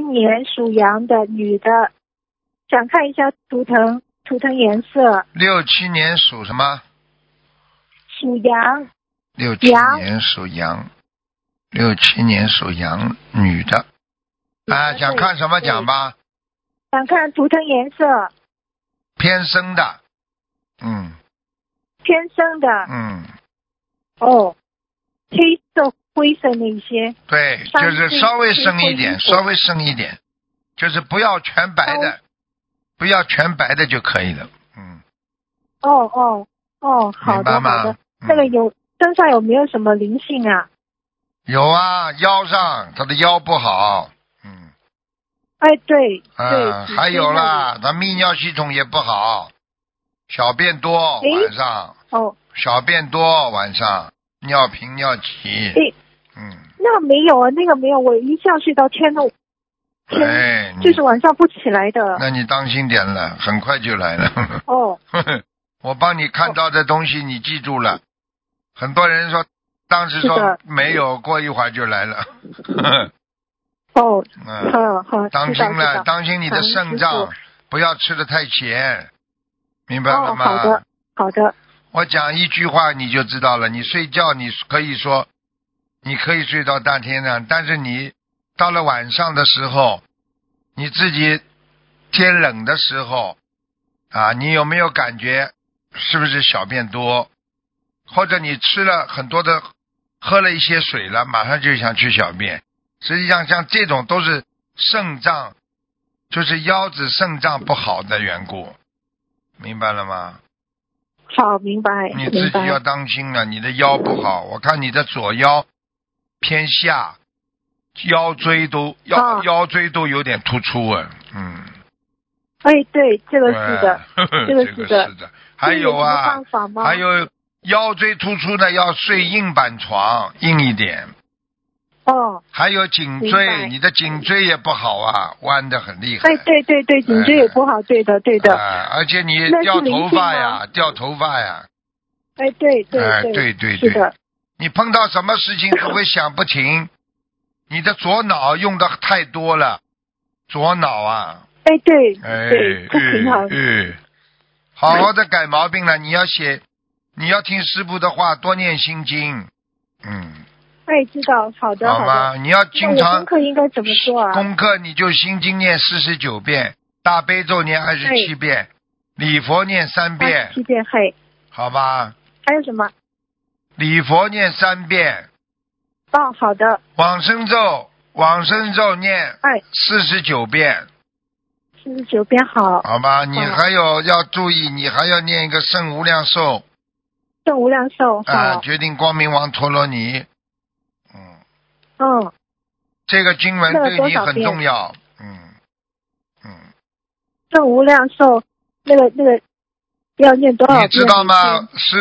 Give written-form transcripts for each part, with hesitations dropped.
年属羊的女的，想看一下图腾颜色。 67年属什么？ 属羊。 67年属羊，67年属羊女的。啊，想看什么讲吧？ 想看图腾颜色。 偏深的。 偏深的。哦，黑色灰色那些。 对，就是稍微深一点，稍微深一点，就是不要全白的，不要全白的就可以了。 哦，好的好的。那个身上有没有什么灵性啊？ 有啊，腰上，他的腰不好。 哎，对。 还有啦，他泌尿系统也不好，小便多，晚上。小便多，晚上尿频尿急。 那个没有啊，那个没有，我一觉睡到天就是晚上不起来的。 那你当心点了，很快就来了。我帮你看到的东西你记住了。很多人说当时说没有，过一会儿就来了。 好， 当心了，当心你的肾脏，不要吃得太咸，明白了吗？ 好的。 我讲一句话你就知道了。你睡觉你可以说你可以睡到大天亮，但是你到了晚上的时候，你自己天冷的时候啊，你有没有感觉是不是小便多，或者你吃了很多的喝了一些水了，马上就想去小便。实际上像这种都是肾脏，就是腰子肾脏不好的缘故，明白了吗？ 好，明白。 你自己要当心了，你的腰不好，我看你的左腰偏下，腰椎都有点突出啊。 哎，对，这个是的，这个是的。还有啊，还有腰椎突出的要睡硬板床，硬一点。还有颈椎，你的颈椎也不好啊，弯得很厉害。 对，颈椎也不好，对的。 而且你掉头发呀。对，是的。你碰到什么事情都会想不停，你的左脑用的太多了，左脑啊。 对，不平衡。 好好的改毛病了，你要听师父的话，多念心经。 知道，好的。 好吗？你要经常。 功课应该怎么做啊？ 功课你就心经念49遍，大悲咒念27遍，礼佛念3遍。 27遍，嘿。 好吧。 还有什么？ 礼佛念3遍。 好的。 往生咒念49遍。 49遍，好。 好吧，你还有要注意，你还要念一个圣无量寿。 圣无量寿，好。 决定光明王陀罗尼。这个经文对你很重要。 圣无量寿，那个要念多少遍？ 你知道吗？师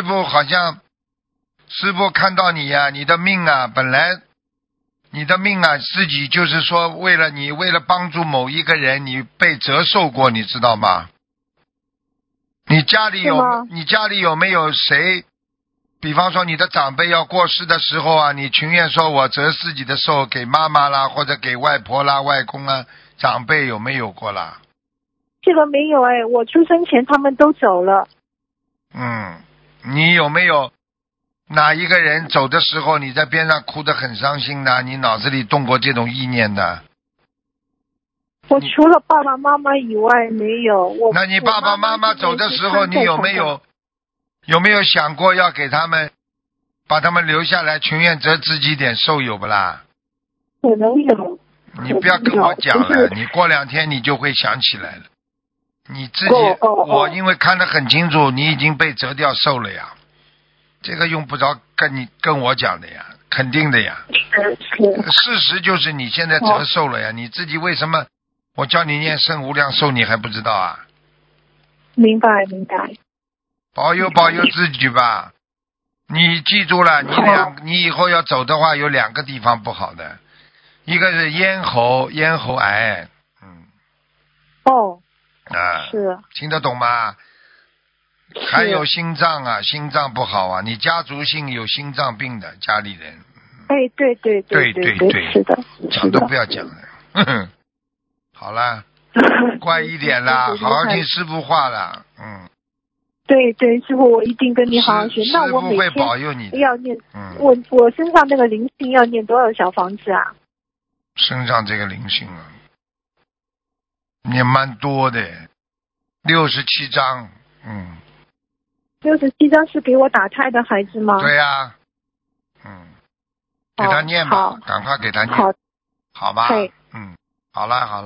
父看到你呀，你的命啊，本来你的命啊，自己就是说为了帮助某一个人，你被折寿过，你知道吗？你家里有没有谁？比方说你的长辈要过世的时候啊，你情愿说我折自己的寿给妈妈啦，或者给外婆啦、外公啊，长辈有没有过啦？ 这个没有我出生前他们都走了。 你有没有哪一个人走的时候你在边上哭得很伤心的？你脑子里动过这种意念的？ 我除了爸爸妈妈以外没有。 那你爸爸妈妈走的时候，你有没有想过要给他们把他们留下来，情愿折自己点寿，有不啦？ 可能有。 你不要跟我讲了，你过2天你就会想起来了。你自己，我因为看得很清楚，你已经被折掉寿了呀，这个用不着跟我讲的呀，肯定的呀。事实就是你现在折寿了呀，你自己为什么我叫你念圣无量寿你还不知道啊？ 明白。 保佑自己吧。你记住了，你以后要走的话有2个地方不好的，一个是咽喉癌。 是。 听得懂吗？还有心脏啊，心脏不好啊，你家族性有心脏病的家里人。 对，是的。 讲都不要讲了。 好了，乖一点啦，好好听师父话了， 对对，师傅，我一定跟你好好学。那我每师父会保佑你的。 天要念，我身上那个灵性要念多少小房子啊？ 身上这个灵性啊，也蛮多的，67张。 67张是给我打胎的孩子吗？ 对呀，给他念吧，赶快给他念，好吧？好了好了。